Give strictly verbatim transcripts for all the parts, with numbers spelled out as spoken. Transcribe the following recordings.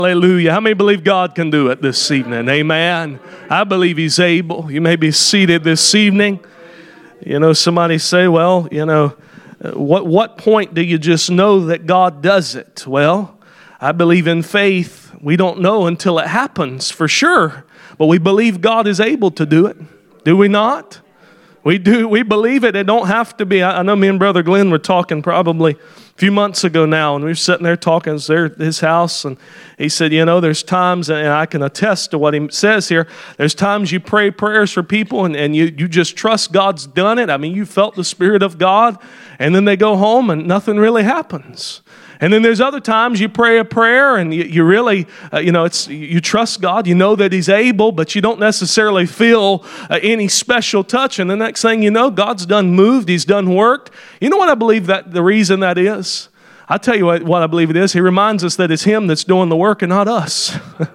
Hallelujah. How many believe God can do it this evening? Amen. I believe He's able. You may be seated this evening. You know, somebody say, well, you know, what, what point do you just know that God does it? Well, I believe in faith. We don't know until it happens for sure. But we believe God is able to do it. Do we not? We do. We believe it. It don't have to be. I, I know me and Brother Glenn were talking probably a few months ago now, and we were sitting there talking. It's there at his house, and he said, you know, there's times, and I can attest to what he says here, there's times you pray prayers for people, and, and you, you just trust God's done it. I mean, you felt the Spirit of God, and then they go home, and nothing really happens. And then there's other times you pray a prayer and you, you really, uh, you know, it's you trust God. You know that He's able, but you don't necessarily feel uh, any special touch. And the next thing you know, God's done moved. He's done worked. You know what I believe that the reason that is? I'll tell you what, what I believe it is. He reminds us that it's Him that's doing the work and not us.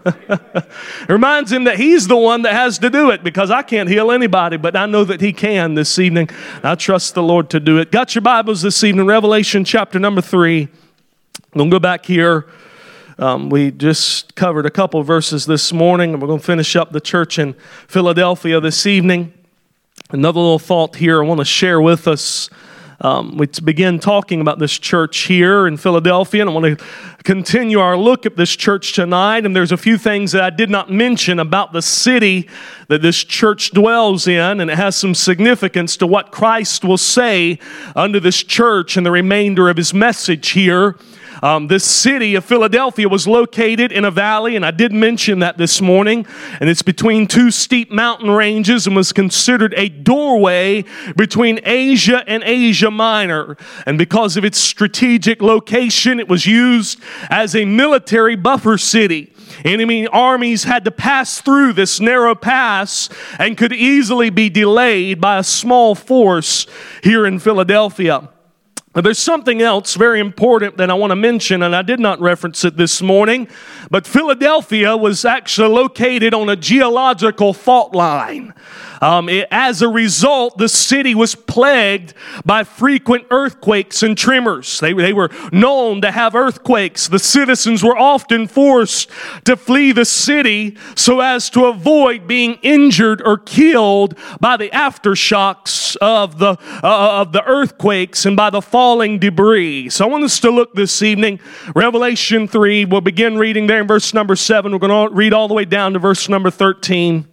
It reminds Him that He's the one that has to do it, because I can't heal anybody, but I know that He can this evening. I trust the Lord to do it. Got your Bibles this evening, Revelation chapter number three. I'm going to go back here. Um, we just covered a couple of verses this morning, and we're going to finish up the church in Philadelphia this evening. Another little thought here I want to share with us. Um, we begin talking about this church here in Philadelphia, and I want to continue our look at this church tonight. And there's a few things that I did not mention about the city that this church dwells in, and it has some significance to what Christ will say unto this church and the remainder of His message here. Um, this city of Philadelphia was located in a valley, and I did mention that this morning, and it's between two steep mountain ranges and was considered a doorway between Asia and Asia Minor. And because of its strategic location, it was used as a military buffer city. Enemy armies had to pass through this narrow pass and could easily be delayed by a small force here in Philadelphia. But there's something else very important that I want to mention, and I did not reference it this morning, but Philadelphia was actually located on a geological fault line. Um, it, as a result, the city was plagued by frequent earthquakes and tremors. They, they were known to have earthquakes. The citizens were often forced to flee the city so as to avoid being injured or killed by the aftershocks of the, uh, of the earthquakes and by the falling debris. So I want us to look this evening, Revelation three. We'll begin reading there in verse number seven. We're going to read all the way down to verse number thirteen.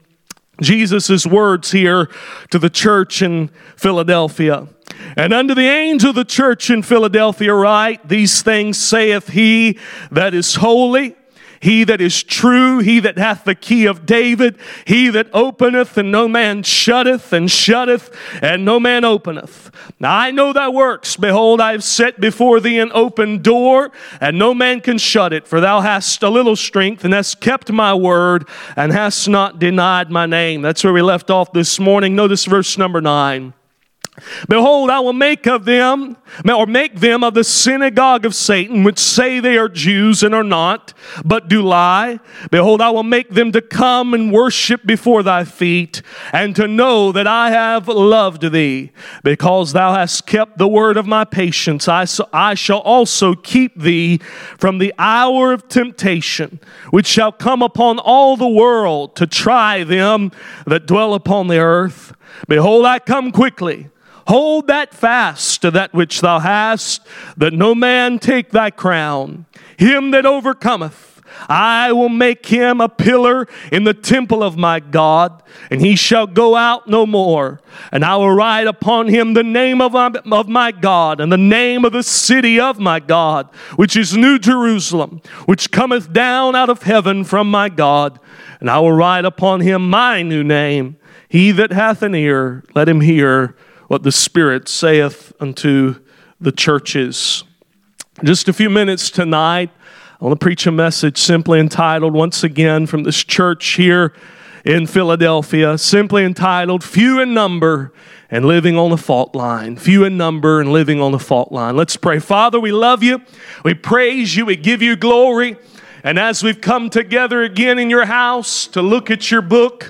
Jesus' words here to the church in Philadelphia. And unto the angel of the church in Philadelphia write, these things saith He that is holy, He that is true, He that hath the key of David, He that openeth and no man shutteth, and shutteth and no man openeth. Now I know thy works. Behold, I have set before thee an open door, and no man can shut it. For thou hast a little strength, and hast kept my word, and hast not denied my name. That's where we left off this morning. Notice verse number nine. Behold, I will make of them, or make them of the synagogue of Satan, which say they are Jews and are not, but do lie. Behold, I will make them to come and worship before thy feet, and to know that I have loved thee. Because thou hast kept the word of my patience, I, so, I shall also keep thee from the hour of temptation, which shall come upon all the world to try them that dwell upon the earth. Behold, I come quickly. Hold that fast to that which thou hast, that no man take thy crown. Him that overcometh, I will make him a pillar in the temple of my God, and he shall go out no more. And I will write upon him the name of my, of my God, and the name of the city of my God, which is New Jerusalem, which cometh down out of heaven from my God. And I will write upon him my new name. He that hath an ear, let him hear what the Spirit saith unto the churches. Just a few minutes tonight, I want to preach a message simply entitled, once again, from this church here in Philadelphia, simply entitled, Few in Number and Living on the Fault Line. Few in number and living on the fault line. Let's pray. Father, we love you. We praise you. We give you glory. And as we've come together again in your house to look at your book,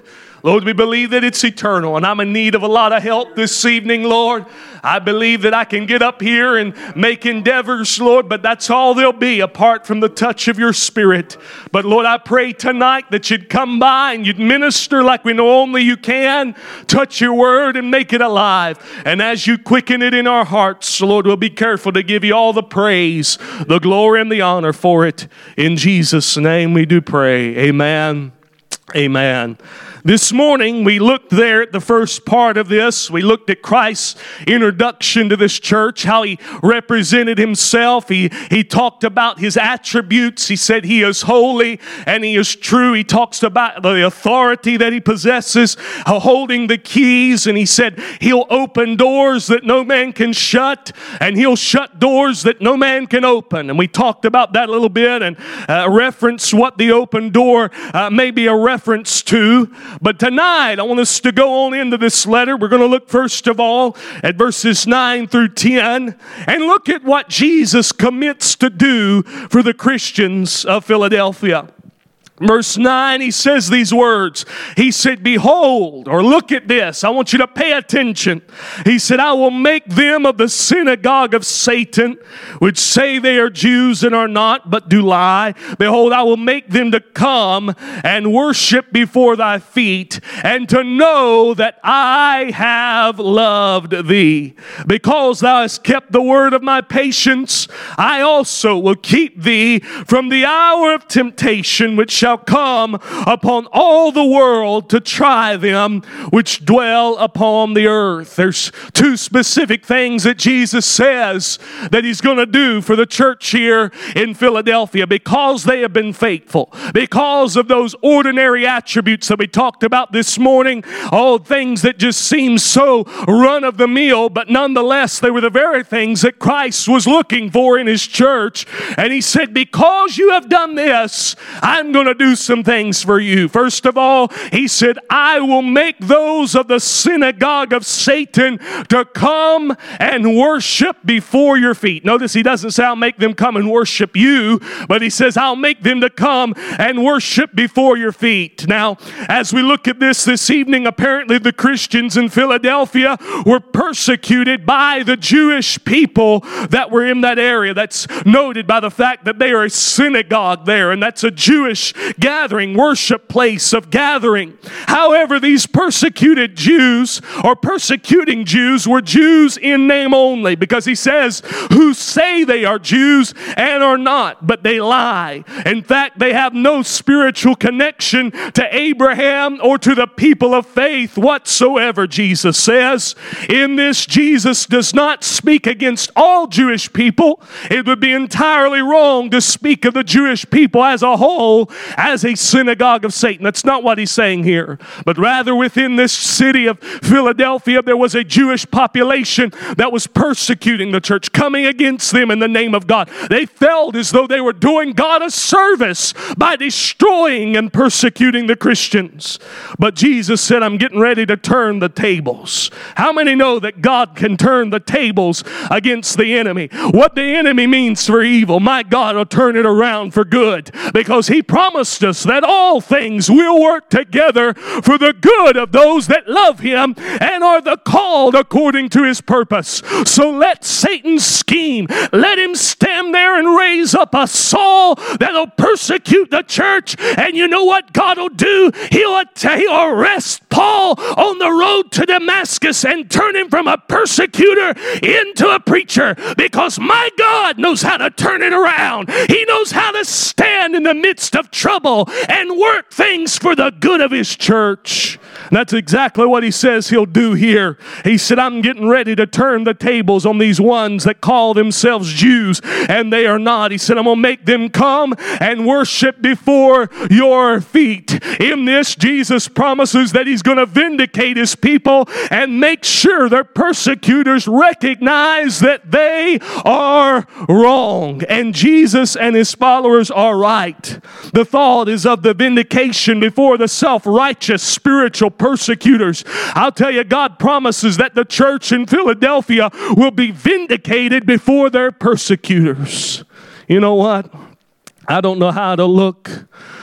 Lord, we believe that it's eternal, and I'm in need of a lot of help this evening, Lord. I believe that I can get up here and make endeavors, Lord, but that's all there'll be apart from the touch of your Spirit. But Lord, I pray tonight that you'd come by and you'd minister like we know only you can. Touch your word and make it alive. And as you quicken it in our hearts, Lord, we'll be careful to give you all the praise, the glory, and the honor for it. In Jesus' name we do pray. Amen. Amen. This morning, we looked there at the first part of this. We looked at Christ's introduction to this church, how he represented himself. He, he talked about his attributes. He said he is holy and he is true. He talks about the authority that he possesses, holding the keys. And he said he'll open doors that no man can shut, and he'll shut doors that no man can open. And we talked about that a little bit and uh, reference what the open door uh, may be a reference to. But tonight, I want us to go on into this letter. We're going to look first of all at verses nine through ten and look at what Jesus commits to do for the Christians of Philadelphia. Verse nine, he says these words. He said, behold, or look at this. I want you to pay attention. He said, I will make them of the synagogue of Satan, which say they are Jews and are not, but do lie. Behold, I will make them to come and worship before thy feet, and to know that I have loved thee. Because thou hast kept the word of my patience, I also will keep thee from the hour of temptation, which shall come upon all the world to try them which dwell upon the earth. There's two specific things that Jesus says that he's going to do for the church here in Philadelphia because they have been faithful, because of those ordinary attributes that we talked about this morning, all things that just seem so run of the mill, but nonetheless they were the very things that Christ was looking for in his church. And he said, because you have done this, I'm going to do some things for you. First of all, he said, I will make those of the synagogue of Satan to come and worship before your feet. Notice he doesn't say I'll make them come and worship you, but he says I'll make them to come and worship before your feet. Now, as we look at this this evening, apparently the Christians in Philadelphia were persecuted by the Jewish people that were in that area. That's noted by the fact that they are a synagogue there, and that's a Jewish gathering, worship place of gathering. However, these persecuted Jews or persecuting Jews were Jews in name only, because he says, who say they are Jews and are not, but they lie. In fact, they have no spiritual connection to Abraham or to the people of faith whatsoever, Jesus says. In this, Jesus does not speak against all Jewish people. It would be entirely wrong to speak of the Jewish people as a whole as a synagogue of Satan. That's not what he's saying here. But rather within this city of Philadelphia, there was a Jewish population that was persecuting the church, coming against them in the name of God. They felt as though they were doing God a service by destroying and persecuting the Christians. But Jesus said, I'm getting ready to turn the tables. How many know that God can turn the tables against the enemy? What the enemy means for evil, my God will turn it around for good, because he promised us that all things will work together for the good of those that love him and are the called according to his purpose. So let Satan scheme. Let him stand there and raise up a Saul that'll persecute the church. And you know what God will do? He'll, he'll arrest Paul on the road to Damascus and turn him from a persecutor into a preacher, because my God knows how to turn it around. He knows how to stand in the midst of trouble and work things for the good of his church. And that's exactly what he says he'll do here. He said, I'm getting ready to turn the tables on these ones that call themselves Jews and they are not. He said, I'm going to make them come and worship before your feet. In this, Jesus promises that he's going to vindicate his people and make sure their persecutors recognize that they are wrong and Jesus and his followers are right. The thought is of the vindication before the self-righteous spiritual persecutors. I'll tell you, God promises that the church in Philadelphia will be vindicated before their persecutors. You know what? I don't know how to look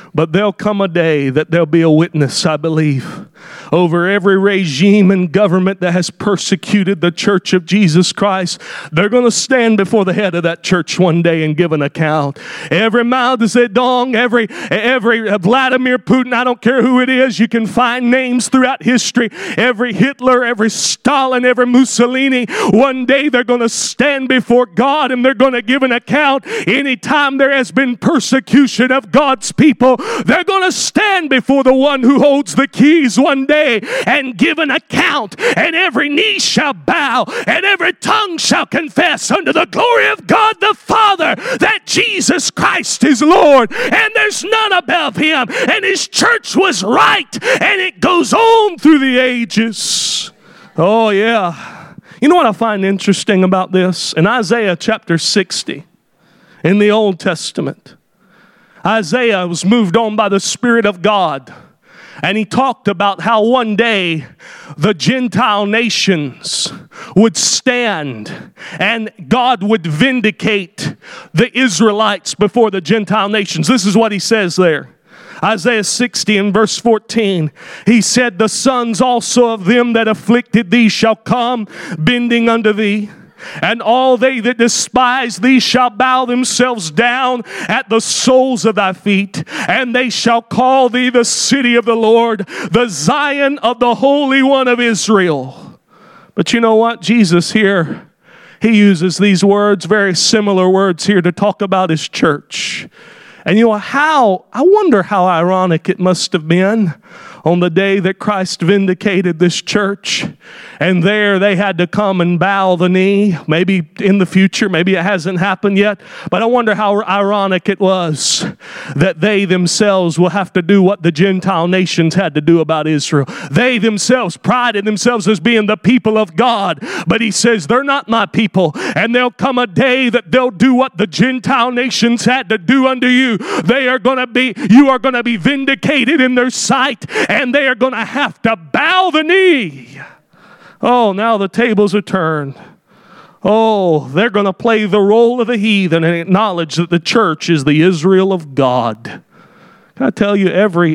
But there'll come a day that there'll be a witness, I believe, over every regime and government that has persecuted the church of Jesus Christ. They're going to stand before the head of that church one day and give an account. Every Mao Zedong, every, every Vladimir Putin, I don't care who it is, you can find names throughout history. Every Hitler, every Stalin, every Mussolini, one day they're going to stand before God and they're going to give an account. Anytime there has been persecution of God's people, they're going to stand before the one who holds the keys one day and give an account, and every knee shall bow and every tongue shall confess unto the glory of God the Father that Jesus Christ is Lord, and there's none above him, and his church was right, and it goes on through the ages. Oh yeah. You know what I find interesting about this? In Isaiah chapter sixty, in the Old Testament, Isaiah was moved on by the Spirit of God, and he talked about how one day the Gentile nations would stand and God would vindicate the Israelites before the Gentile nations. This is what he says there. Isaiah sixty and verse fourteen, he said, "The sons also of them that afflicted thee shall come bending unto thee. And all they that despise thee shall bow themselves down at the soles of thy feet. And they shall call thee the city of the Lord, the Zion of the Holy One of Israel." But you know what? Jesus here, he uses these words, very similar words here, to talk about his church. And you know how, I wonder how ironic it must have been on the day that Christ vindicated this church. And there they had to come and bow the knee. Maybe in the future, maybe it hasn't happened yet. But I wonder how ironic it was that they themselves will have to do what the Gentile nations had to do about Israel. They themselves prided themselves as being the people of God. But he says, they're not my people. And there'll come a day that they'll do what the Gentile nations had to do unto you. They are going to be, you are going to be vindicated in their sight. And they are going to have to bow the knee. Oh, now the tables are turned. Oh, they're going to play the role of the heathen and acknowledge that the church is the Israel of God. Can I tell you, every,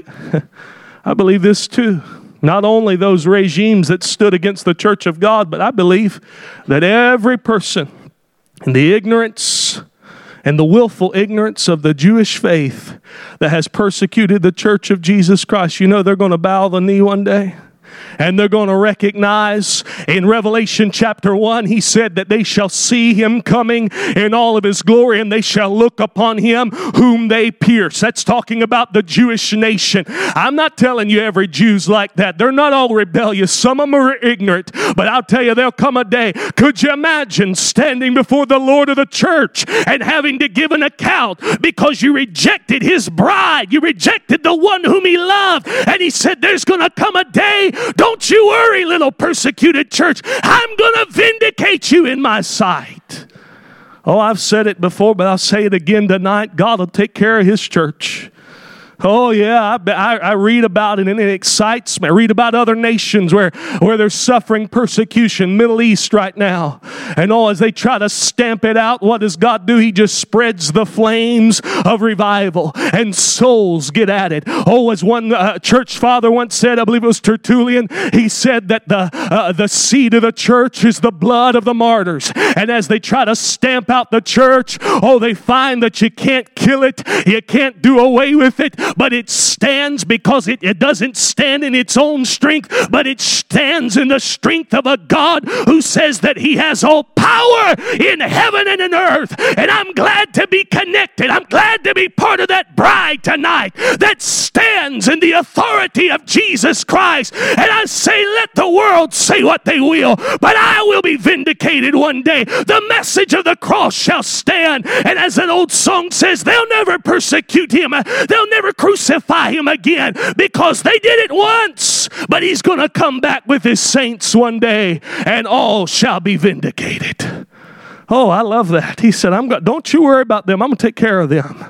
I believe this too. Not only those regimes that stood against the church of God, but I believe that every person in the ignorance and the willful ignorance of the Jewish faith that has persecuted the church of Jesus Christ, you know they're going to bow the knee one day. And they're going to recognize in Revelation chapter one, he said that they shall see him coming in all of his glory, and they shall look upon him whom they pierce. That's talking about the Jewish nation. I'm not telling you every Jew's like that. They're not all rebellious. Some of them are ignorant. But I'll tell you, there'll come a day. Could you imagine standing before the Lord of the church and having to give an account because you rejected his bride? You rejected the one whom he loved. And he said, there's going to come a day. Don't you worry, little persecuted church. I'm going to vindicate you in my sight. Oh, I've said it before, but I'll say it again tonight. God will take care of his church. Oh, yeah, I, I, I read about it and it excites me. I read about other nations where, where they're suffering persecution, Middle East right now. And oh, as they try to stamp it out, what does God do? He just spreads the flames of revival and souls get at it. Oh, as one uh, church father once said, I believe it was Tertullian, he said that the, uh, the seed of the church is the blood of the martyrs. And as they try to stamp out the church, oh, they find that you can't kill it, you can't do away with it, but it stands because it, it doesn't stand in its own strength, but it stands in the strength of a God who says that he has all power in heaven and in earth. And I'm glad to be connected. I'm glad to be part of that bride tonight that stands in the authority of Jesus Christ. And I say, let the world say what they will, but I will be vindicated one day. The message of the cross shall stand. And as an old song says, they'll never persecute him. They'll never crucify him again because they did it once, but he's going to come back with his saints one day and all shall be vindicated. Oh, I love that. He said, I'm go- don't you worry about them. I'm going to take care of them.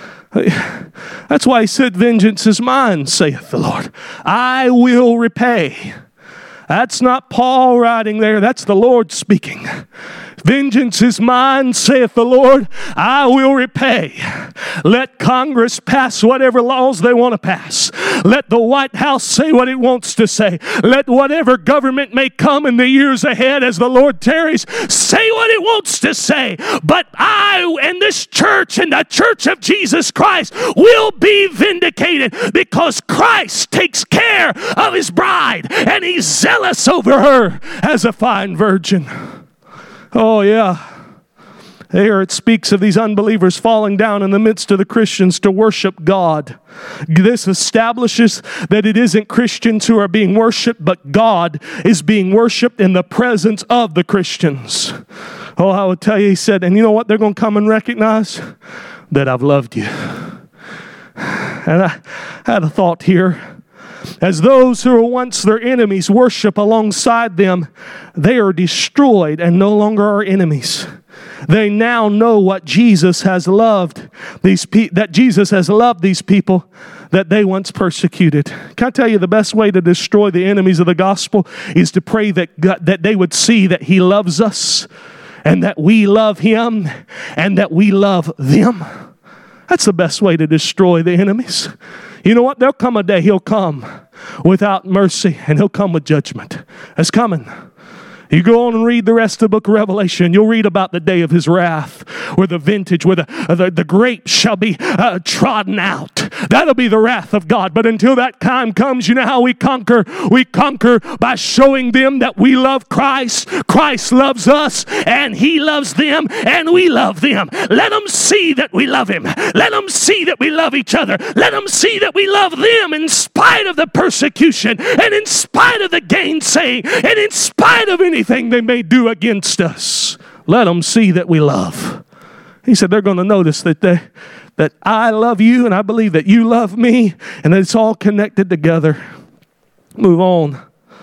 That's why he said, vengeance is mine, saith the Lord. I will repay. That's not Paul writing there. That's the Lord speaking. Vengeance is mine, saith the Lord. I will repay. Let Congress pass whatever laws they want to pass. Let the White House say what it wants to say. Let whatever government may come in the years ahead as the Lord tarries say what it wants to say. But I and this church and the church of Jesus Christ will be vindicated because Christ takes care of his bride and he's zealous over her as a fine virgin. Oh yeah. Here it speaks of these unbelievers falling down in the midst of the Christians to worship God. This establishes that it isn't Christians who are being worshiped, but God is being worshiped in the presence of the Christians. Oh, I would tell you, he said, and you know what they're going to come and recognize? That I've loved you. And I had a thought here. As those who were once their enemies worship alongside them, they are destroyed and no longer are enemies. They now know what Jesus has loved these pe- that Jesus has loved these people that they once persecuted. Can I tell you the best way to destroy the enemies of the gospel is to pray that God, that they would see that he loves us and that we love him and that we love them. That's the best way to destroy the enemies. You know what? There'll come a day he'll come without mercy and he'll come with judgment. It's coming. You go on and read the rest of the book of Revelation. You'll read about the day of his wrath, where the vintage, where the, uh, the, the grapes shall be uh, trodden out. That'll be the wrath of God. But until that time comes, you know how we conquer? We conquer by showing them that we love Christ. Christ loves us, and he loves them, and we love them. Let them see that we love him. Let them see that we love each other. Let them see that we love them in spite of the persecution, and in spite of the gainsaying, and in spite of any anything they may do against us. Let them see that we love. He said they're going to notice that they, that I love you and I believe that you love me and that it's all connected together. Move on.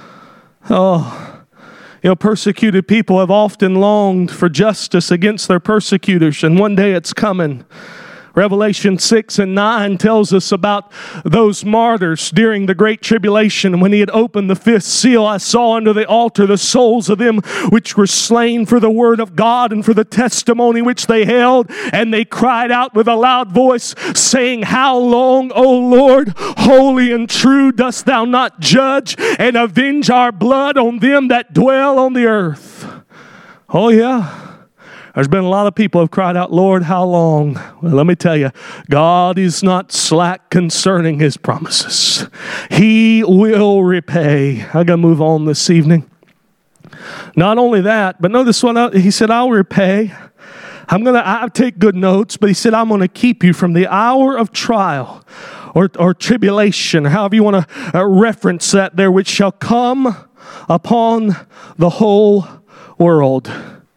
Oh, you know, persecuted people have often longed for justice against their persecutors, and one day it's coming. Revelation six and nine tells us about those martyrs during the Great Tribulation. When he had opened the fifth seal, I saw under the altar the souls of them which were slain for the word of God and for the testimony which they held. And they cried out with a loud voice, saying, How long, O Lord, holy and true, dost thou not judge and avenge our blood on them that dwell on the earth? Oh yeah. There's been a lot of people who have cried out, Lord, how long? Well, let me tell you, God is not slack concerning his promises. He will repay. I got to move on this evening. Not only that, but notice what he said, I'll repay. I'm going to I take good notes, but he said, I'm going to keep you from the hour of trial or, or tribulation, or however you want to uh, reference that there, which shall come upon the whole world.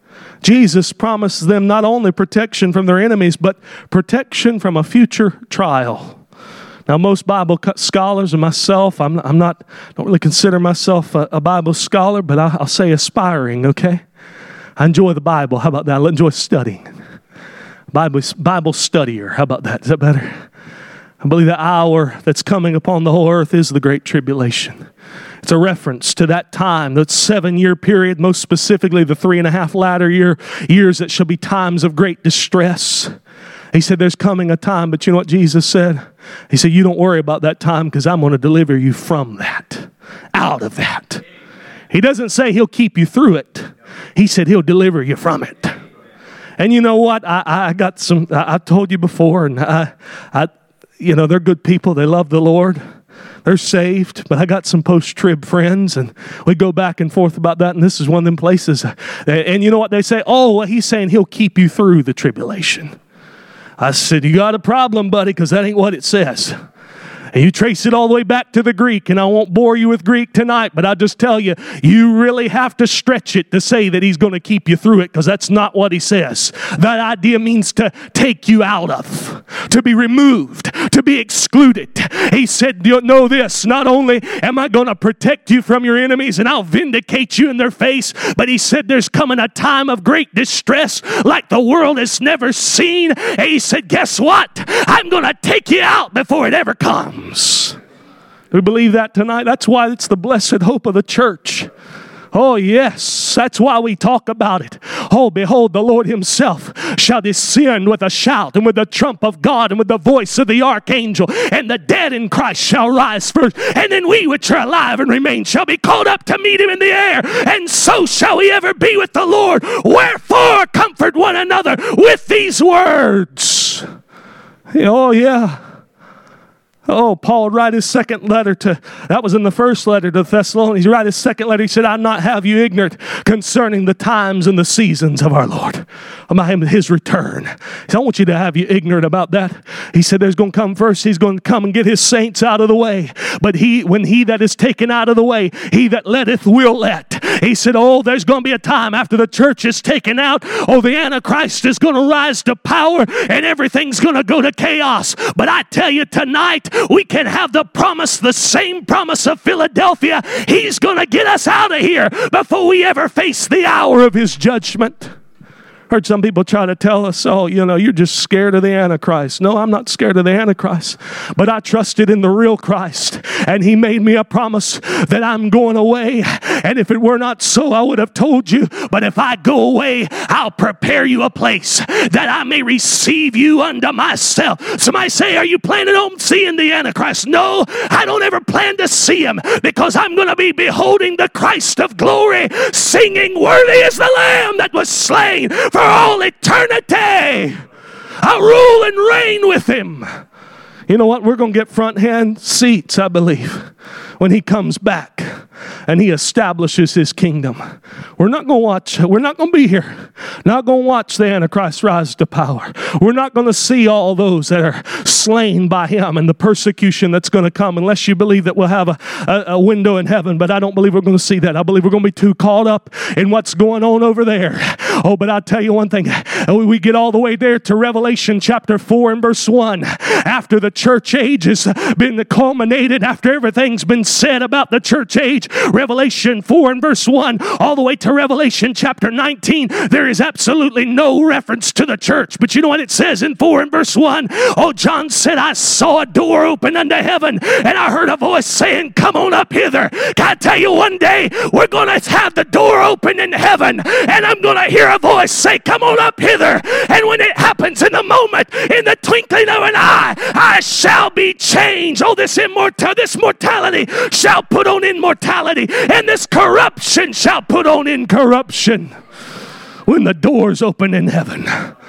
Jesus promised them not only protection from their enemies, but protection from a future trial. Now, most Bible scholars and myself, I'm, I'm not, don't really consider myself a, a Bible scholar, but I, I'll say aspiring, okay? I enjoy the Bible. How about that? I enjoy studying. Bible, Bible studier. How about that? Is that better? I believe the hour that's coming upon the whole earth is the Great Tribulation. It's a reference to that time, that seven-year period, most specifically the three and a half latter year years that shall be times of great distress. He said there's coming a time, but you know what Jesus said? He said, you don't worry about that time because I'm going to deliver you from that, out of that. He doesn't say he'll keep you through it. He said he'll deliver you from it. And you know what? I, I got some, I, I've told you before, and I, I, you know, they're good people. They love the Lord. They're saved, but I got some post-trib friends, and we go back and forth about that, and this is one of them places. And you know what they say? Oh, well, he's saying he'll keep you through the tribulation. I said, you got a problem, buddy, because that ain't what it says. And you trace it all the way back to the Greek, and I won't bore you with Greek tonight, but I'll just tell you, you really have to stretch it to say that he's going to keep you through it, because that's not what he says. That idea means to take you out of, to be removed, to be excluded. He said, you know this, not only am I going to protect you from your enemies and I'll vindicate you in their face, but he said there's coming a time of great distress like the world has never seen. And he said, guess what? I'm going to take you out before it ever comes. Do we believe that tonight? That's why it's the blessed hope of the church. Oh, yes, that's why we talk about it. Oh, behold, the Lord himself shall descend with a shout and with the trump of God and with the voice of the archangel, and the dead in Christ shall rise first, and then we which are alive and remain shall be caught up to meet him in the air, and so shall we ever be with the Lord. Wherefore, comfort one another with these words. Oh, yeah. Oh, Paul would write his second letter to, that was in the first letter to the Thessalonians. He write his second letter. He said, I'd not have you ignorant concerning the times and the seasons of our Lord, about his return. He said, I want you to have you ignorant about that. He said, there's going to come first, he's going to come and get his saints out of the way. But he, when he that is taken out of the way, he that letteth will let. He said, oh, there's going to be a time after the church is taken out. Oh, the Antichrist is going to rise to power and everything's going to go to chaos. But I tell you tonight, we can have the promise, the same promise of Philadelphia. He's going to get us out of here before we ever face the hour of his judgment. Heard some people try to tell us, oh, you know, you're just scared of the Antichrist. No, I'm not scared of the Antichrist, but I trusted in the real Christ, and he made me a promise that I'm going away, and if it were not so, I would have told you, but if I go away, I'll prepare you a place that I may receive you unto myself. Somebody say, are you planning on seeing the Antichrist? No, I don't ever plan to see him, because I'm going to be beholding the Christ of glory, singing, worthy is the Lamb that was slain for all eternity. I'll rule and reign with him. You know what? We're going to get front hand seats, I believe, when he comes back and he establishes his kingdom. We're not going to watch, we're not going to be here. Not going to watch the Antichrist rise to power. We're not going to see all those that are slain by him and the persecution that's going to come, unless you believe that we'll have a, a, a window in heaven. But I don't believe we're going to see that. I believe we're going to be too caught up in what's going on over there. Oh, but I'll tell you one thing. We get all the way there to Revelation chapter four and verse one. After the church age has been culminated, after everything's been said about the church age, Revelation four and verse one, all the way to Revelation chapter nineteen, there is absolutely no reference to the church. But you know what it says in four and verse one? Oh, John said, I saw a door open unto heaven, and I heard a voice saying, come on up hither. Can I tell you, one day we're going to have the door open in heaven, and I'm going to hear a voice say, come on up hither. And when it happens, in the moment, in the twinkling of an eye, I shall be changed. Oh, this immortal, this mortality shall put on immortality, and this corruption shall put on incorruption. When the doors open in heaven.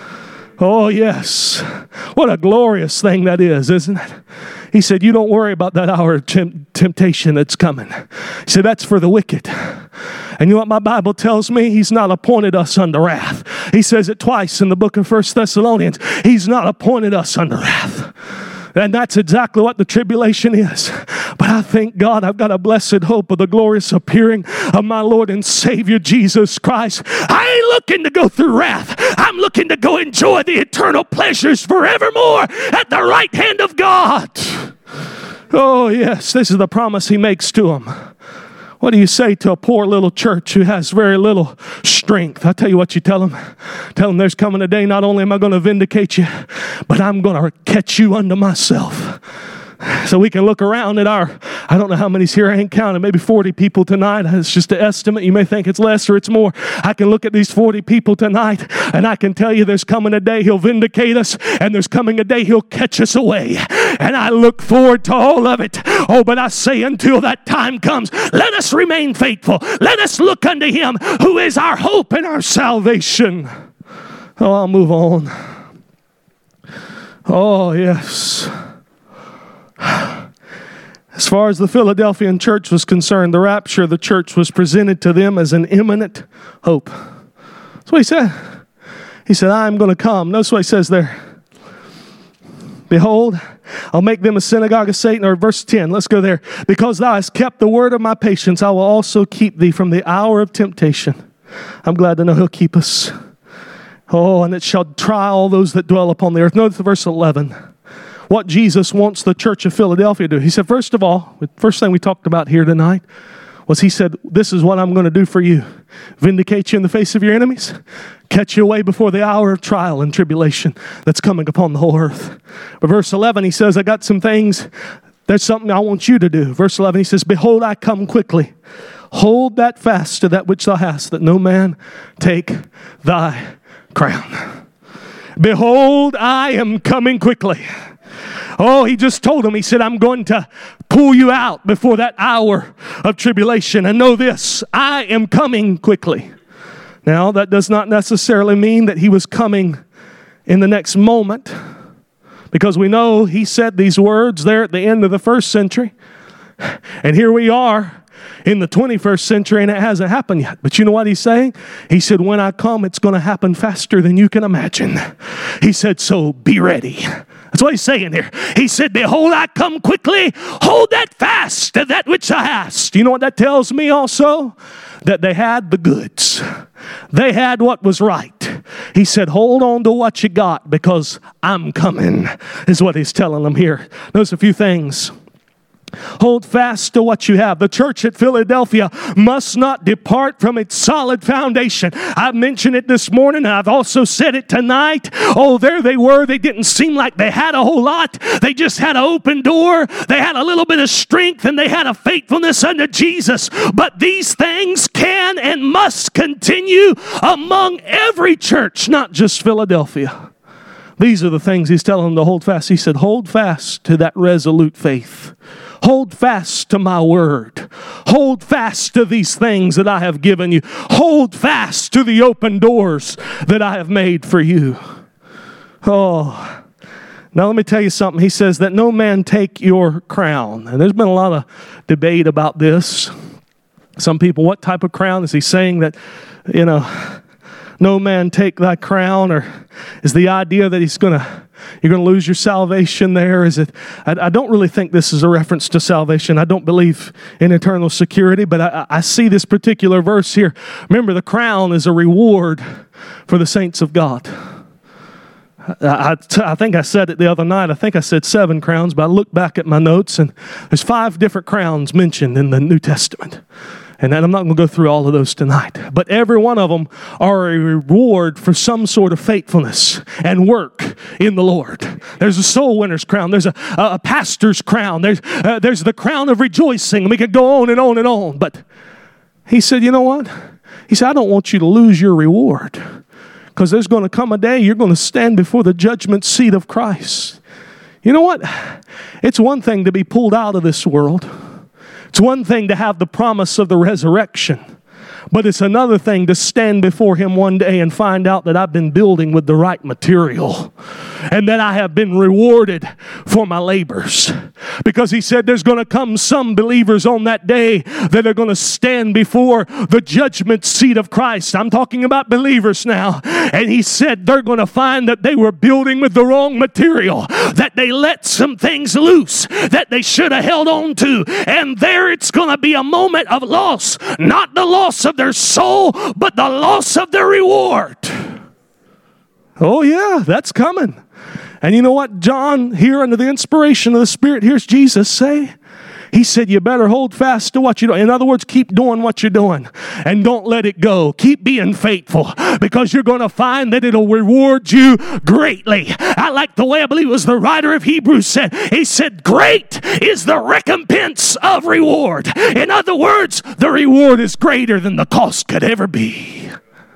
Oh, yes. What a glorious thing that is, isn't it? He said, you don't worry about that hour of temp- temptation that's coming. He said, that's for the wicked. And you know what my Bible tells me? He's not appointed us unto wrath. He says it twice in the book of First Thessalonians. He's not appointed us unto wrath. And that's exactly what the tribulation is. But I thank God I've got a blessed hope of the glorious appearing of my Lord and Savior Jesus Christ. I ain't looking to go through wrath. I'm looking to go enjoy the eternal pleasures forevermore at the right hand of God. Oh yes, this is the promise he makes to them. What do you say to a poor little church who has very little strength? I tell you what you tell them. Tell them there's coming a day, not only am I going to vindicate you, but I'm going to catch you unto myself. So we can look around at our, I don't know how many's here, I ain't counted, maybe forty people tonight. It's just an estimate. You may think it's less or it's more. I can look at these forty people tonight and I can tell you there's coming a day he'll vindicate us, and there's coming a day he'll catch us away. And I look forward to all of it. Oh, but I say until that time comes, let us remain faithful. Let us look unto him who is our hope and our salvation. Oh, I'll move on. Oh, yes. As far as the Philadelphian church was concerned, the rapture of the church was presented to them as an imminent hope. That's what he said. He said, I am going to come. Notice what he says there. Behold, I'll make them a synagogue of Satan. Or verse ten, let's go there. Because thou hast kept the word of my patience, I will also keep thee from the hour of temptation. I'm glad to know he'll keep us. Oh, and it shall try all those that dwell upon the earth. Notice verse eleven. What Jesus wants the church of Philadelphia to do. He said, first of all, the first thing we talked about here tonight was he said, this is what I'm going to do for you. Vindicate you in the face of your enemies. Catch you away before the hour of trial and tribulation that's coming upon the whole earth. But verse eleven, he says, I got some things. There's something I want you to do. Verse eleven, he says, behold, I come quickly. hold that fast to that which thou hast, that no man take thy crown. Behold, I am coming quickly. Oh, he just told him, he said, I'm going to pull you out before that hour of tribulation. And know this, I am coming quickly. Now, that does not necessarily mean that he was coming in the next moment, because we know he said these words there at the end of the first century. And here we are in the twenty-first century, and it hasn't happened yet. But you know what he's saying? He said, when I come, it's going to happen faster than you can imagine. He said, so be ready. That's what he's saying here. He said, behold, I come quickly. Hold that fast to that which thou hast. You know what that tells me also? That they had the goods. They had what was right. He said, hold on to what you got, because I'm coming, is what he's telling them here. Notice a few things. Hold fast to what you have. The church at Philadelphia must not depart from its solid foundation. I mentioned it this morning, and I've also said it tonight. Oh, there they were. They didn't seem like they had a whole lot. They just had an open door. They had a little bit of strength, and they had a faithfulness unto Jesus. But these things can and must continue among every church, not just Philadelphia. These are the things he's telling them to hold fast. He said, hold fast to that resolute faith. Hold fast to my word. Hold fast to these things that I have given you. Hold fast to the open doors that I have made for you. Oh, now let me tell you something. He says that no man take your crown. And there's been a lot of debate about this. Some people, what type of crown? Is he saying that, you know, no man take thy crown? Or is the idea that he's going to, you're going to lose your salvation there? Is it? I, I don't really think this is a reference to salvation. I don't believe in eternal security, but I, I see this particular verse here. Remember, the crown is a reward for the saints of God. I, I, I think I said it the other night. I think I said seven crowns, but I looked back at my notes, and there's five different crowns mentioned in the New Testament. And I'm not going to go through all of those tonight. But every one of them are a reward for some sort of faithfulness and work in the Lord. There's a soul winner's crown. There's a, a pastor's crown. There's, uh, there's the crown of rejoicing. We could go on and on and on. But he said, you know what? He said, I don't want you to lose your reward. Because there's going to come a day you're going to stand before the judgment seat of Christ. You know what? It's one thing to be pulled out of this world. It's one thing to have the promise of the resurrection, but it's another thing to stand before Him one day and find out that I've been building with the right material and that I have been rewarded for my labors. Because He said there's going to come some believers on that day that are going to stand before the judgment seat of Christ. I'm talking about believers now. And He said they're going to find that they were building with the wrong material, that they let some things loose that they should have held on to. And there it's going to be a moment of loss, not the loss of their soul, but the loss of their reward. Oh yeah, that's coming. And you know what John, here under the inspiration of the Spirit, hears Jesus say? He said, you better hold fast to what you're doing. In other words, keep doing what you're doing and don't let it go. Keep being faithful, because you're going to find that it'll reward you greatly. I like the way, I believe it was the writer of Hebrews said, he said, great is the recompense of reward. In other words, the reward is greater than the cost could ever be.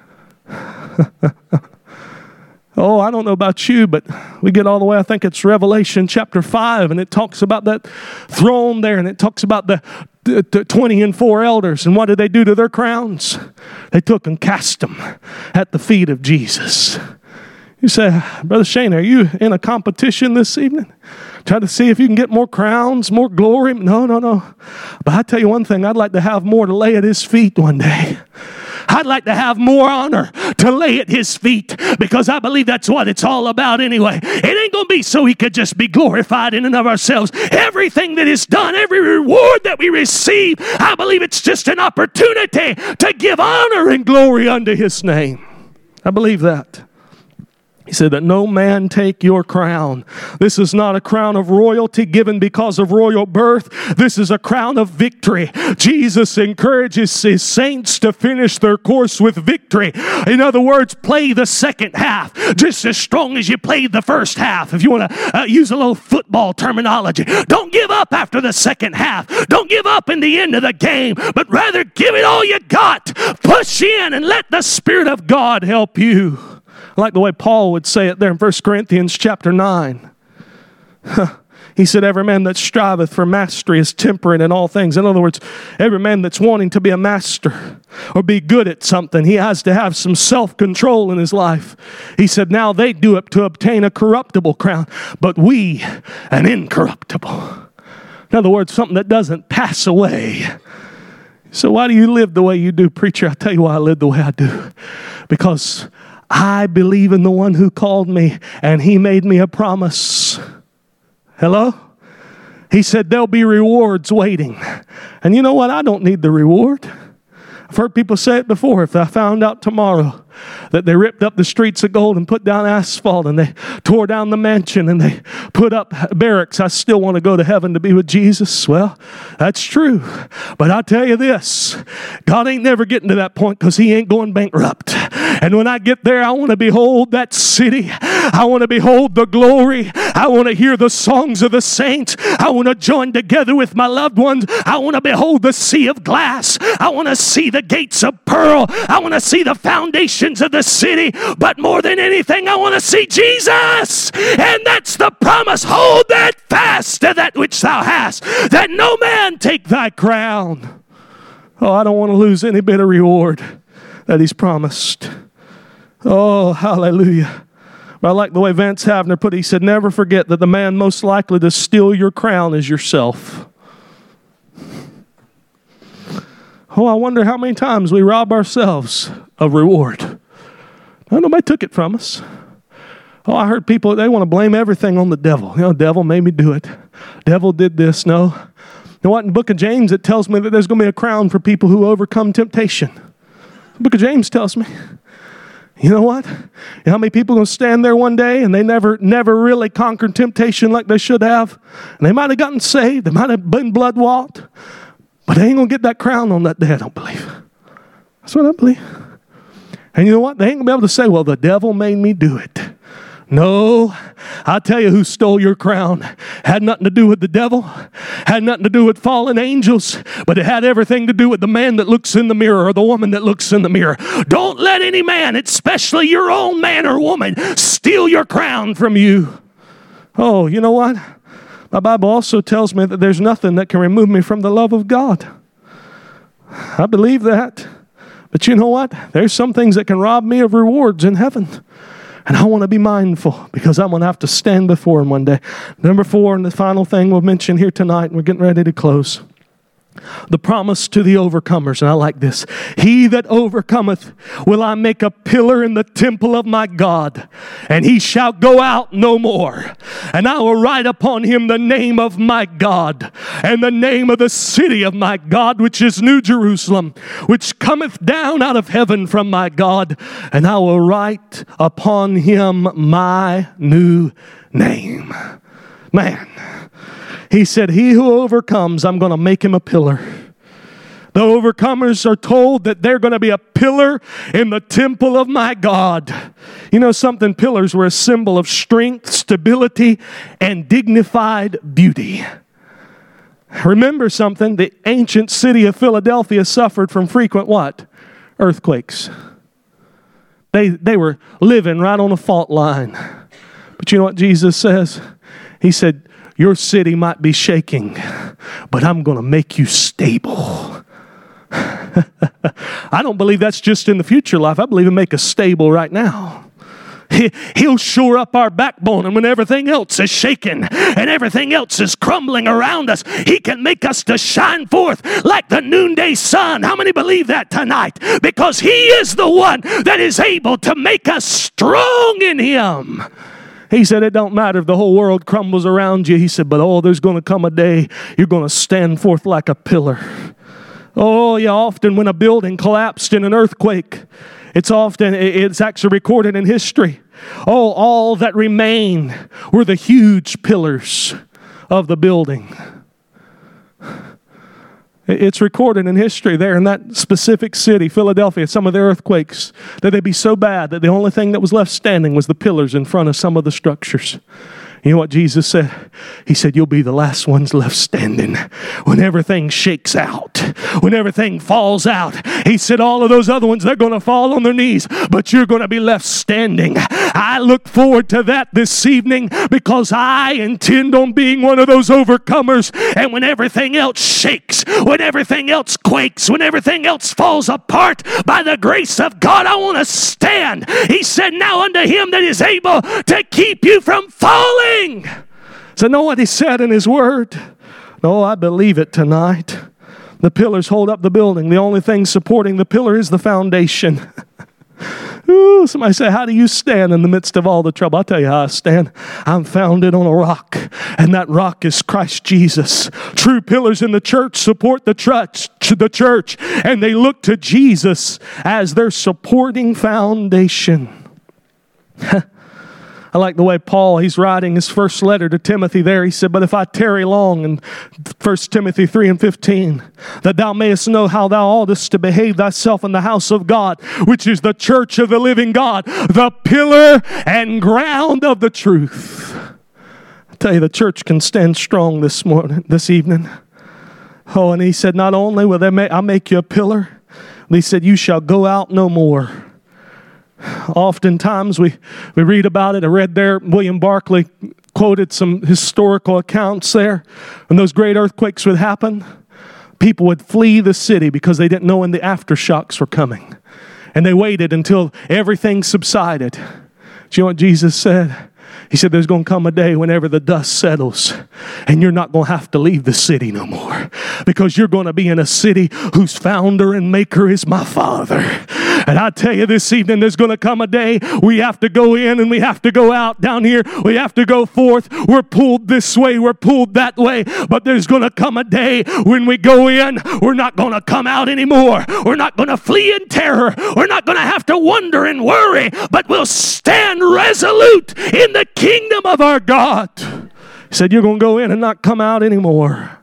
Oh, I don't know about you, but we get all the way, I think it's Revelation chapter five, and it talks about that throne there, and it talks about the, the, the twenty and four elders, and what did they do to their crowns? They took and cast them at the feet of Jesus. You say, Brother Shane, are you in a competition this evening? Try to see if you can get more crowns, more glory? No, no, no. But I tell you one thing, I'd like to have more to lay at His feet one day. I'd like to have more honor to lay at His feet, because I believe that's what it's all about anyway. It ain't going to be so He could just be glorified in and of ourselves. Everything that is done, every reward that we receive, I believe it's just an opportunity to give honor and glory unto His name. I believe that. He said that no man take your crown. This is not a crown of royalty given because of royal birth. This is a crown of victory. Jesus encourages his saints to finish their course with victory. In other words, play the second half just as strong as you played the first half. If you want to uh, use a little football terminology, don't give up after the second half. Don't give up in the end of the game, but rather give it all you got. Push in and let the Spirit of God help you. I like the way Paul would say it there in First Corinthians chapter nine. He said, every man that striveth for mastery is temperate in all things. In other words, every man that's wanting to be a master or be good at something, he has to have some self-control in his life. He said, now they do it to obtain a corruptible crown, but we an incorruptible. In other words, something that doesn't pass away. So why do you live the way you do, preacher? I'll tell you why I live the way I do. Because I believe in the one who called me, and he made me a promise. Hello? He said there'll be rewards waiting. And you know what? I don't need the reward. I've heard people say it before. If I found out tomorrow that they ripped up the streets of gold and put down asphalt and they tore down the mansion and they put up barracks, I still want to go to heaven to be with Jesus. Well, that's true. But I'll tell you this, God ain't never getting to that point because he ain't going bankrupt. And when I get there, I want to behold that city. I want to behold the glory. I want to hear the songs of the saints. I want to join together with my loved ones. I want to behold the sea of glass. I want to see the gates of pearl. I want to see the foundations of the city. But more than anything, I want to see Jesus. And that's the promise. Hold that fast to that which thou hast, that no man take thy crown. Oh, I don't want to lose any bit of reward that he's promised. Oh, hallelujah. But I like the way Vance Havner put it. He said, never forget that the man most likely to steal your crown is yourself. Oh, I wonder how many times we rob ourselves of reward. Now, nobody took it from us. Oh, I heard people, they want to blame everything on the devil. You know, the devil made me do it. Devil did this. No. You know what? In the book of James, it tells me that there's going to be a crown for people who overcome temptation. The book of James tells me. You know what? You know how many people are going to stand there one day and they never never really conquered temptation like they should have? And they might have gotten saved. They might have been blood-washed. But they ain't going to get that crown on that day, I don't believe. That's what I believe. And you know what? They ain't going to be able to say, well, the devil made me do it. No, I'll tell you who stole your crown. Had nothing to do with the devil. Had nothing to do with fallen angels. But it had everything to do with the man that looks in the mirror or the woman that looks in the mirror. Don't let any man, especially your own man or woman, steal your crown from you. Oh, you know what? My Bible also tells me that there's nothing that can remove me from the love of God. I believe that. But you know what? There's some things that can rob me of rewards in heaven. And I want to be mindful because I'm going to have to stand before him one day. Number four, and the final thing we'll mention here tonight, and we're getting ready to close. The promise to the overcomers, and I like this. He that overcometh will I make a pillar in the temple of my God, and he shall go out no more. And I will write upon him the name of my God, and the name of the city of my God, which is New Jerusalem, which cometh down out of heaven from my God, and I will write upon him my new name. Man. He said, he who overcomes, I'm going to make him a pillar. The overcomers are told that they're going to be a pillar in the temple of my God. You know something? Pillars were a symbol of strength, stability, and dignified beauty. Remember something? The ancient city of Philadelphia suffered from frequent what? Earthquakes. They, they were living right on a fault line. But you know what Jesus says? He said, your city might be shaking, but I'm going to make you stable. I don't believe that's just in the future life. I believe he'll make us stable right now. He, he'll shore up our backbone, and when everything else is shaking and everything else is crumbling around us, he can make us to shine forth like the noonday sun. How many believe that tonight? Because he is the one that is able to make us strong in him. He said, it don't matter if the whole world crumbles around you. He said, but oh, there's going to come a day you're going to stand forth like a pillar. Oh, yeah, often when a building collapsed in an earthquake, it's often, it's actually recorded in history. Oh, all that remained were the huge pillars of the building. It's recorded in history there in that specific city, Philadelphia, some of the earthquakes, that they'd be so bad that the only thing that was left standing was the pillars in front of some of the structures. You know what Jesus said? He said, you'll be the last ones left standing when everything shakes out, when everything falls out. He said, all of those other ones, they're going to fall on their knees, but you're going to be left standing. I look forward to that this evening because I intend on being one of those overcomers. And when everything else shakes, when everything else quakes, when everything else falls apart, by the grace of God, I want to stand. He said, now unto him that is able to keep you from falling. So know what he said in his word? No, I believe it tonight. The pillars hold up the building. The only thing supporting the pillar is the foundation. Ooh, somebody say, how do you stand in the midst of all the trouble? I'll tell you how I stand. I'm founded on a rock, and that rock is Christ Jesus. True pillars in the church support the church, the church, and they look to Jesus as their supporting foundation. I like the way Paul, he's writing his first letter to Timothy there. He said, but if I tarry long, in First Timothy three and fifteen, that thou mayest know how thou oughtest to behave thyself in the house of God, which is the church of the living God, the pillar and ground of the truth. I tell you, the church can stand strong this morning, this evening. Oh, and he said, not only will they make, I make you a pillar, he said, you shall go out no more. Oftentimes we, we read about it. I read there, William Barclay quoted some historical accounts there. When those great earthquakes would happen, people would flee the city because they didn't know when the aftershocks were coming. And they waited until everything subsided. Do you know what Jesus said? He said, there's going to come a day whenever the dust settles and you're not going to have to leave the city no more, because you're going to be in a city whose founder and maker is my Father. And I tell you this evening, there's going to come a day we have to go in and we have to go out. Down here, we have to go forth. We're pulled this way, we're pulled that way. But there's going to come a day when we go in, we're not going to come out anymore. We're not going to flee in terror. We're not going to have to wonder and worry, but we'll stand resolute in the kingdom of our God. He said, you're going to go in and not come out anymore.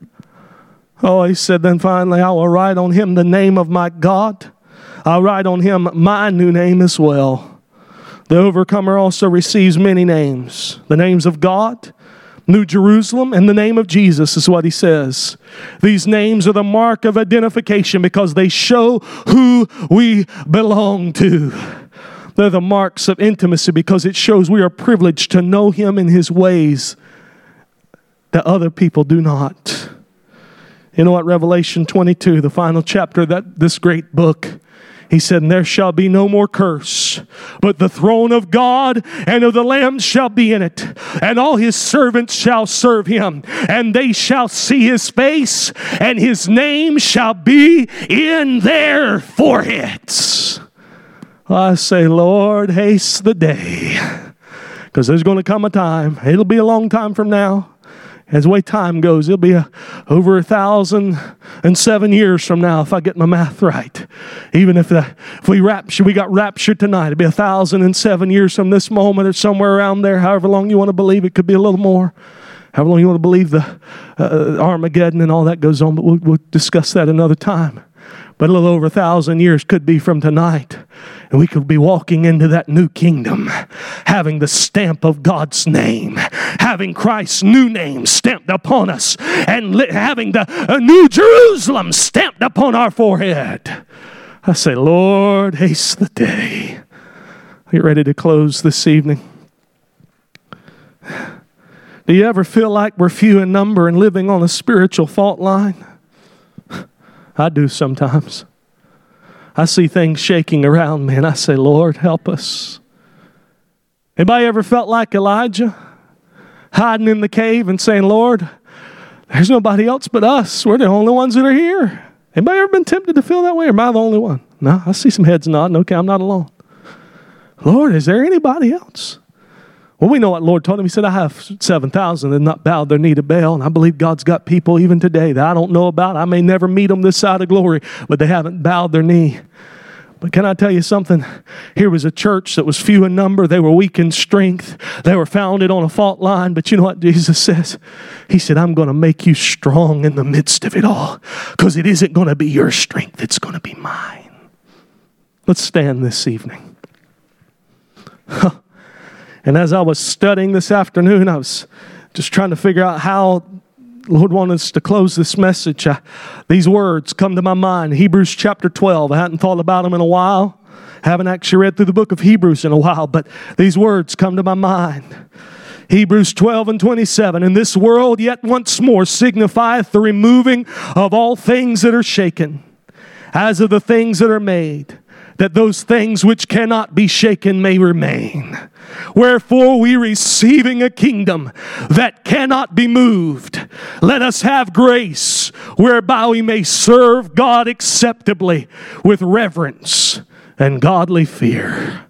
Oh, he said, then finally, I will write on him the name of my God. I'll write on him my new name as well. The overcomer also receives many names. The names of God, New Jerusalem, and the name of Jesus is what he says. These names are the mark of identification because they show who we belong to. They're the marks of intimacy because it shows we are privileged to know him in his ways that other people do not. You know what? Revelation twenty-two, the final chapter of that, this great book, he said, and there shall be no more curse, but the throne of God and of the Lamb shall be in it, and all his servants shall serve him, and they shall see his face, and his name shall be in their foreheads. I say, Lord, haste the day, because there's going to come a time, it'll be a long time from now. As the way time goes, it'll be a, over a thousand and seven years from now, if I get my math right. Even if the, if we rapture, we got raptured tonight, it'll be a thousand and seven years from this moment, or somewhere around there. However long you want to believe, it could be a little more. However long you want to believe the uh, Armageddon and all that goes on, but we'll, we'll discuss that another time. But a little over a thousand years could be from tonight. And we could be walking into that new kingdom, having the stamp of God's name, having Christ's new name stamped upon us, and li- having the uh, New Jerusalem stamped upon our forehead. I say, Lord, haste the day. Are you ready to close this evening? Do you ever feel like we're few in number and living on a spiritual fault line? I do sometimes. I see things shaking around me and I say, Lord, help us. Anybody ever felt like Elijah? Hiding in the cave and saying, Lord, there's nobody else but us. We're the only ones that are here. Anybody ever been tempted to feel that way, or am I the only one? No, I see some heads nodding. Okay, I'm not alone. Lord, is there anybody else? Well, we know what the Lord told him. He said, I have seven thousand that have not bowed their knee to Baal. And I believe God's got people even today that I don't know about. I may never meet them this side of glory, but they haven't bowed their knee. But can I tell you something? Here was a church that was few in number. They were weak in strength. They were founded on a fault line. But you know what Jesus says? He said, I'm going to make you strong in the midst of it all. Because it isn't going to be your strength. It's going to be mine. Let's stand this evening. And as I was studying this afternoon, I was just trying to figure out how the Lord wanted us to close this message. I, these words come to my mind. Hebrews chapter twelve. I hadn't thought about them in a while. Haven't actually read through the book of Hebrews in a while, but these words come to my mind. Hebrews twelve and twenty-seven. And this world yet once more signifieth the removing of all things that are shaken, as of the things that are made, that those things which cannot be shaken may remain. Wherefore we, receiving a kingdom that cannot be moved, let us have grace whereby we may serve God acceptably with reverence and godly fear.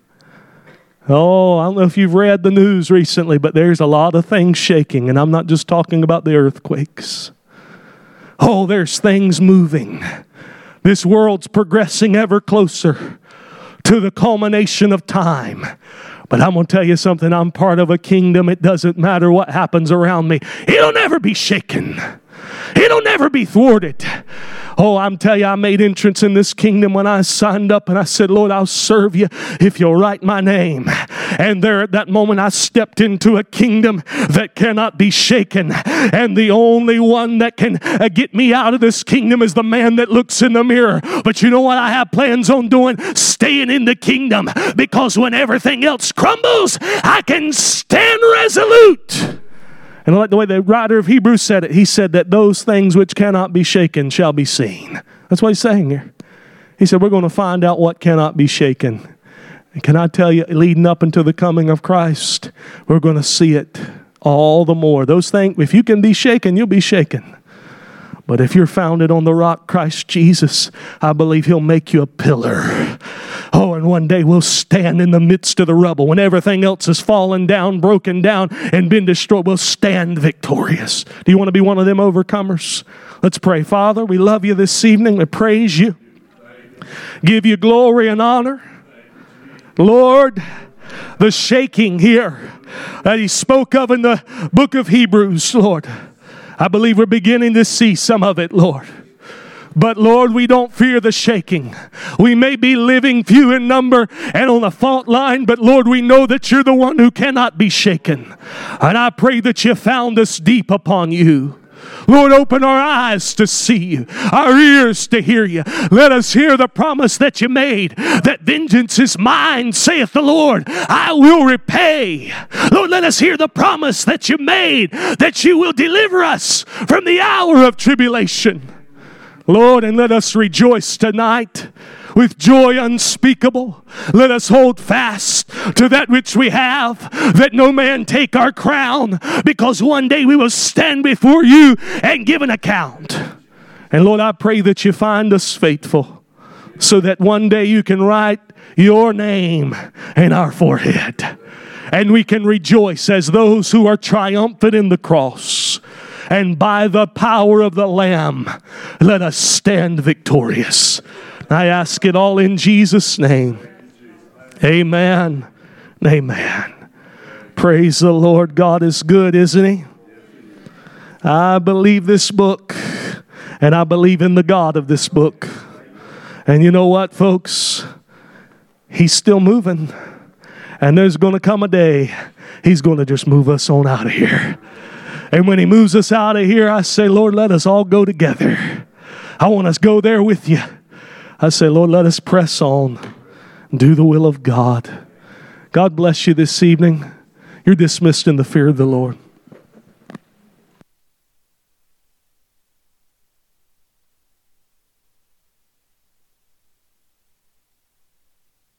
Oh, I don't know if you've read the news recently, but there's a lot of things shaking, and I'm not just talking about the earthquakes. Oh, there's things moving. This world's progressing ever closer to the culmination of time. But I'm going to tell you something. I'm part of a kingdom. It doesn't matter what happens around me. It'll never be shaken. It'll never be thwarted. Oh, I'm telling you, I made entrance in this kingdom when I signed up, and I said, Lord, I'll serve you if you'll write my name. And there at that moment, I stepped into a kingdom that cannot be shaken. And the only one that can uh, get me out of this kingdom is the man that looks in the mirror. But you know what I have plans on doing? Staying in the kingdom. Because when everything else crumbles, I can stand resolute. And like the way the writer of Hebrews said it, he said that those things which cannot be shaken shall be seen. That's what he's saying here. He said we're going to find out what cannot be shaken. And can I tell you, leading up until the coming of Christ, we're going to see it all the more. Those things, if you can be shaken, you'll be shaken. But if you're founded on the rock, Christ Jesus, I believe he'll make you a pillar. Oh, and one day we'll stand in the midst of the rubble. When everything else has fallen down, broken down, and been destroyed, we'll stand victorious. Do you want to be one of them overcomers? Let's pray. Father, we love you this evening. We praise you. Give you glory and honor. Lord, the shaking here that he spoke of in the book of Hebrews, Lord, I believe we're beginning to see some of it, Lord. But Lord, we don't fear the shaking. We may be living few in number and on a fault line, but Lord, we know that you're the one who cannot be shaken. And I pray that you found us deep upon you. Lord, open our eyes to see you, our ears to hear you. Let us hear the promise that you made, that vengeance is mine, saith the Lord. I will repay. Lord, let us hear the promise that you made, that you will deliver us from the hour of tribulation. Lord, and let us rejoice tonight with joy unspeakable. Let us hold fast to that which we have, that no man take our crown, because one day we will stand before you and give an account. And Lord, I pray that you find us faithful, so that one day you can write your name in our forehead, and we can rejoice as those who are triumphant in the cross. And by the power of the Lamb, let us stand victorious. I ask it all in Jesus' name. Amen. Amen. Praise the Lord. God is good, isn't he? I believe this book, and I believe in the God of this book. And you know what, folks? He's still moving. And there's going to come a day he's going to just move us on out of here. And when he moves us out of here, I say, Lord, let us all go together. I want us to go there with you. I say, Lord, let us press on and do the will of God. God bless you this evening. You're dismissed in the fear of the Lord.